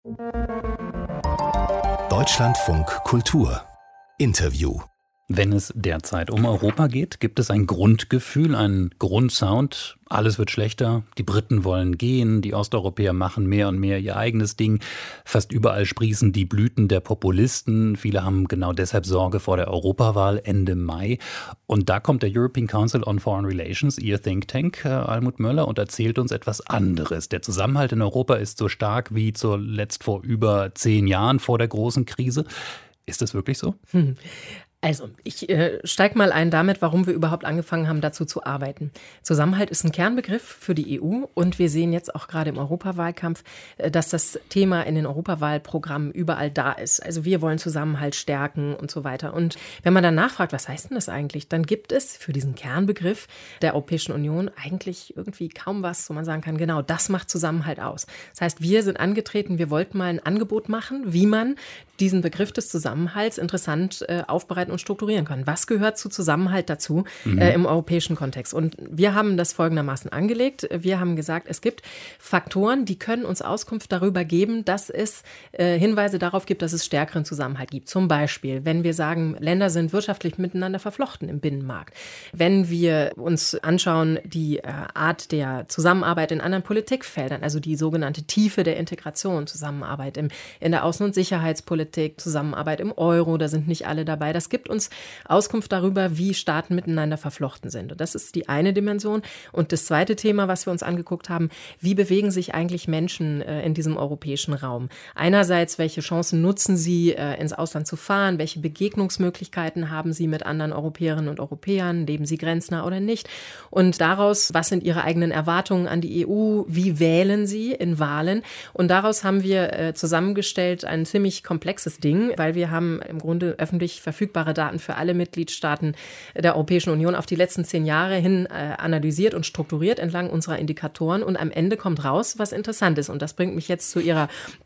Deutschlandfunk Kultur Interview. Wenn es derzeit um Europa geht, gibt es ein Grundgefühl, einen Grundsound. Alles wird schlechter, die Briten wollen gehen, die Osteuropäer machen mehr und mehr ihr eigenes Ding. Fast überall sprießen die Blüten der Populisten. Viele haben genau deshalb Sorge vor der Europawahl Ende Mai. Und da kommt der European Council on Foreign Relations, Ihr Think Tank, Almuth Möller, und erzählt uns etwas anderes. Der Zusammenhalt in Europa ist so stark wie zuletzt vor über 10 Jahren vor der großen Krise. Ist das wirklich so? Also, ich steige mal ein damit, warum wir überhaupt angefangen haben, dazu zu arbeiten. Zusammenhalt ist ein Kernbegriff für die EU und wir sehen jetzt auch gerade im Europawahlkampf, dass das Thema in den Europawahlprogrammen überall da ist. Also wir wollen Zusammenhalt stärken und so weiter. Und wenn man dann nachfragt, was heißt denn das eigentlich, dann gibt es für diesen Kernbegriff der Europäischen Union eigentlich irgendwie kaum was, wo man sagen kann, genau, das macht Zusammenhalt aus. Das heißt, wir sind angetreten, wir wollten mal ein Angebot machen, wie man diesen Begriff des Zusammenhalts interessant aufbereiten und strukturieren können. Was gehört zu Zusammenhalt dazu im europäischen Kontext? Und wir haben das folgendermaßen angelegt. Wir haben gesagt, es gibt Faktoren, die können uns Auskunft darüber geben, dass es Hinweise darauf gibt, dass es stärkeren Zusammenhalt gibt. Zum Beispiel, wenn wir sagen, Länder sind wirtschaftlich miteinander verflochten im Binnenmarkt. Wenn wir uns anschauen, die Art der Zusammenarbeit in anderen Politikfeldern, also die sogenannte Tiefe der Integration, Zusammenarbeit in der Außen- und Sicherheitspolitik, Zusammenarbeit im Euro, da sind nicht alle dabei. Das gibt uns Auskunft darüber, wie Staaten miteinander verflochten sind. Und das ist die eine Dimension. Und das zweite Thema, was wir uns angeguckt haben, wie bewegen sich eigentlich Menschen in diesem europäischen Raum? Einerseits, welche Chancen nutzen sie, ins Ausland zu fahren? Welche Begegnungsmöglichkeiten haben sie mit anderen Europäerinnen und Europäern? Leben sie grenznah oder nicht? Und daraus, was sind ihre eigenen Erwartungen an die EU? Wie wählen sie in Wahlen? Und daraus haben wir zusammengestellt ein ziemlich komplexes Ding, weil wir haben im Grunde öffentlich verfügbare Daten für alle Mitgliedstaaten der Europäischen Union auf die letzten 10 Jahre hin analysiert und strukturiert entlang unserer Indikatoren. Und am Ende kommt raus, was interessant ist. Und das bringt mich jetzt zu Ihrer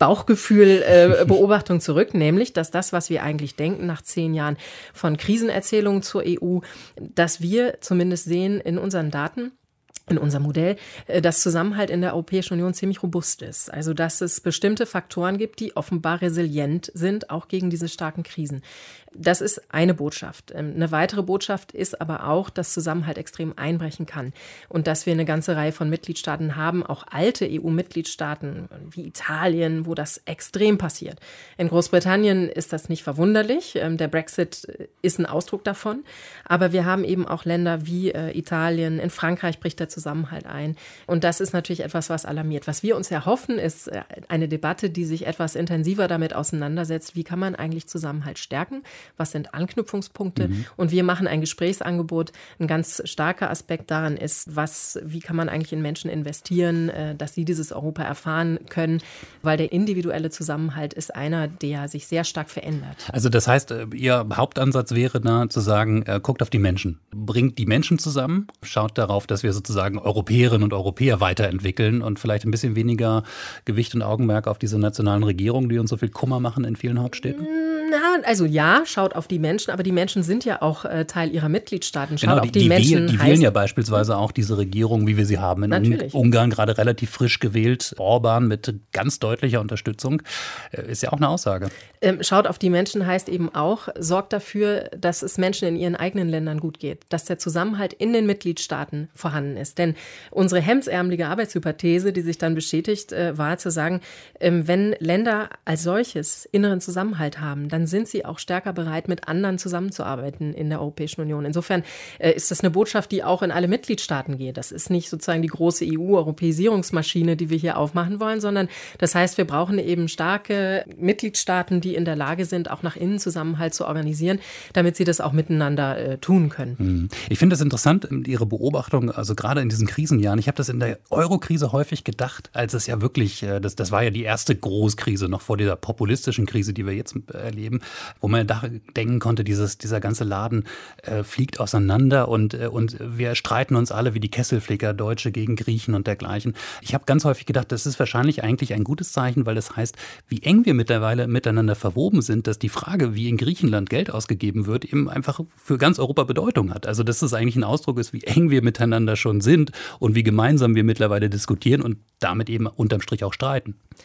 Bauchgefühl-Beobachtung zurück, nämlich, dass das, was wir eigentlich denken nach 10 Jahren von Krisenerzählungen zur EU, dass wir zumindest sehen in unseren Daten, in unserem Modell, dass Zusammenhalt in der Europäischen Union ziemlich robust ist. Also, dass es bestimmte Faktoren gibt, die offenbar resilient sind, auch gegen diese starken Krisen. Das ist eine Botschaft. Eine weitere Botschaft ist aber auch, dass Zusammenhalt extrem einbrechen kann und dass wir eine ganze Reihe von Mitgliedstaaten haben, auch alte EU-Mitgliedstaaten wie Italien, wo das extrem passiert. In Großbritannien ist das nicht verwunderlich. Der Brexit ist ein Ausdruck davon. Aber wir haben eben auch Länder wie Italien, in Frankreich bricht der Zusammenhalt ein. Und das ist natürlich etwas, was alarmiert. Was wir uns erhoffen, ist eine Debatte, die sich etwas intensiver damit auseinandersetzt, wie kann man eigentlich Zusammenhalt stärken? Was sind Anknüpfungspunkte? Und wir machen ein Gesprächsangebot. Ein ganz starker Aspekt daran ist, wie kann man eigentlich in Menschen investieren, dass sie dieses Europa erfahren können, weil der individuelle Zusammenhalt ist einer, der sich sehr stark verändert. Also das heißt, Ihr Hauptansatz wäre da zu sagen, guckt auf die Menschen, bringt die Menschen zusammen, schaut darauf, dass wir sozusagen Europäerinnen und Europäer weiterentwickeln und vielleicht ein bisschen weniger Gewicht und Augenmerk auf diese nationalen Regierungen, die uns so viel Kummer machen in vielen Hauptstädten? Also ja, schaut auf die Menschen, aber die Menschen sind ja auch Teil ihrer Mitgliedstaaten. Schaut Genau, auf die Menschen. Die wählen ja beispielsweise auch diese Regierung, wie wir sie haben in Ungarn, gerade relativ frisch gewählt. Orban mit ganz deutlicher Unterstützung. Ist ja auch eine Aussage. Schaut auf die Menschen heißt eben auch, sorgt dafür, dass es Menschen in ihren eigenen Ländern gut geht, dass der Zusammenhalt in den Mitgliedstaaten vorhanden ist. Denn unsere hemdsärmelige Arbeitshypothese, die sich dann bestätigt, war zu sagen, wenn Länder als solches inneren Zusammenhalt haben, dann sind sie auch stärker bereit, mit anderen zusammenzuarbeiten in der Europäischen Union. Insofern ist das eine Botschaft, die auch in alle Mitgliedstaaten geht. Das ist nicht sozusagen die große EU-Europäisierungsmaschine, die wir hier aufmachen wollen, sondern das heißt, wir brauchen eben starke Mitgliedstaaten, die in der Lage sind, auch nach innen Zusammenhalt zu organisieren, damit sie das auch miteinander tun können. Ich finde es interessant, Ihre Beobachtung, also gerade in diesen Krisenjahren. Ich habe das in der Euro-Krise häufig gedacht, als es ja wirklich, das war ja die erste Großkrise, noch vor dieser populistischen Krise, die wir jetzt erleben, wo man denken konnte, dieser ganze Laden fliegt auseinander und wir streiten uns alle wie die Kesselflicker, Deutsche gegen Griechen und dergleichen. Ich habe ganz häufig gedacht, das ist wahrscheinlich eigentlich ein gutes Zeichen, weil das heißt, wie eng wir mittlerweile miteinander verwoben sind, dass die Frage, wie in Griechenland Geld ausgegeben wird, eben einfach für ganz Europa Bedeutung hat. Also dass das eigentlich ein Ausdruck ist, wie eng wir miteinander schon sind und wie gemeinsam wir mittlerweile diskutieren und damit eben unterm Strich auch streiten.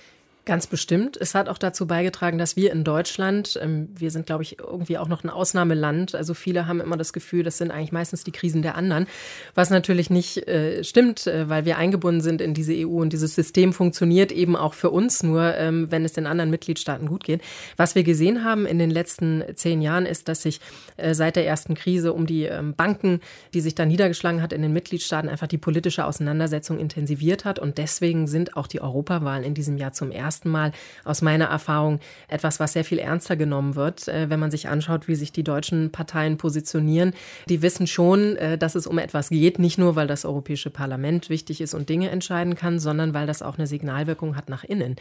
Ganz bestimmt. Es hat auch dazu beigetragen, dass wir in Deutschland, wir sind, glaube ich, irgendwie auch noch ein Ausnahmeland. Also viele haben immer das Gefühl, das sind eigentlich meistens die Krisen der anderen. Was natürlich nicht stimmt, weil wir eingebunden sind in diese EU und dieses System funktioniert eben auch für uns nur, wenn es den anderen Mitgliedstaaten gut geht. Was wir gesehen haben in den letzten 10 Jahren ist, dass sich seit der ersten Krise um die Banken, die sich dann niedergeschlagen hat in den Mitgliedstaaten, einfach die politische Auseinandersetzung intensiviert hat. Und deswegen sind auch die Europawahlen in diesem Jahr zum ersten Mal aus meiner Erfahrung etwas, was sehr viel ernster genommen wird. Wenn man sich anschaut, wie sich die deutschen Parteien positionieren, die wissen schon, dass es um etwas geht, nicht nur, weil das Europäische Parlament wichtig ist und Dinge entscheiden kann, sondern weil das auch eine Signalwirkung hat nach innen.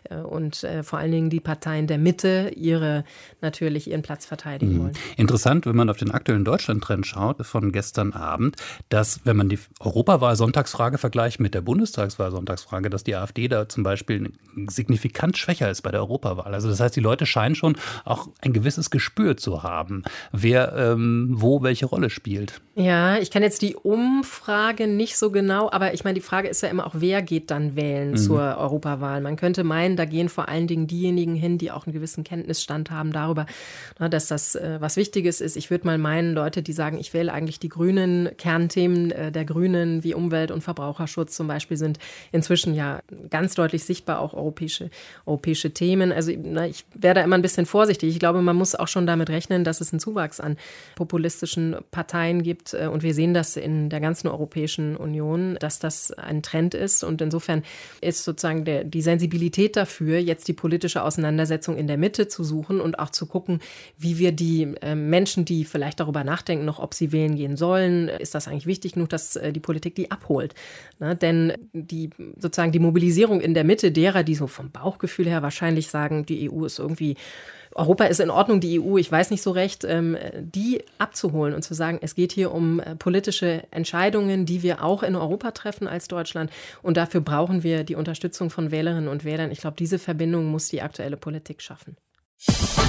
Und vor allen Dingen die Parteien der Mitte ihren Platz verteidigen wollen. Interessant, wenn man auf den aktuellen Deutschland-Trend schaut von gestern Abend, dass, wenn man die Europawahl-Sonntagsfrage vergleicht mit der Bundestagswahl-Sonntagsfrage, dass die AfD da zum Beispiel signifikant schwächer ist bei der Europawahl. Also das heißt, die Leute scheinen schon auch ein gewisses Gespür zu haben, wer wo welche Rolle spielt. Ja, ich kann jetzt die Umfrage nicht so genau, aber ich meine, die Frage ist ja immer auch, wer geht dann wählen zur Europawahl? Man könnte meinen, da gehen vor allen Dingen diejenigen hin, die auch einen gewissen Kenntnisstand haben darüber, dass das was Wichtiges ist. Ich würde mal meinen, Leute, die sagen, ich wähle eigentlich die Grünen, Kernthemen der Grünen wie Umwelt- und Verbraucherschutz zum Beispiel sind inzwischen ja ganz deutlich sichtbar auch europäische Themen. Also ich wäre da immer ein bisschen vorsichtig. Ich glaube, man muss auch schon damit rechnen, dass es einen Zuwachs an populistischen Parteien gibt. Und wir sehen das in der ganzen Europäischen Union, dass das ein Trend ist. Und insofern ist sozusagen die Sensibilität dafür, jetzt die politische Auseinandersetzung in der Mitte zu suchen und auch zu gucken, wie wir die Menschen, die vielleicht darüber nachdenken, noch ob sie wählen gehen sollen, ist das eigentlich wichtig genug, dass die Politik die abholt. Denn die Mobilisierung in der Mitte derer, die so vom Bauchgefühl her wahrscheinlich sagen, die EU ist irgendwie, Europa ist in Ordnung, die EU, ich weiß nicht so recht, die abzuholen und zu sagen, es geht hier um politische Entscheidungen, die wir auch in Europa treffen als Deutschland. Und dafür brauchen wir die Unterstützung von Wählerinnen und Wählern. Ich glaube, diese Verbindung muss die aktuelle Politik schaffen.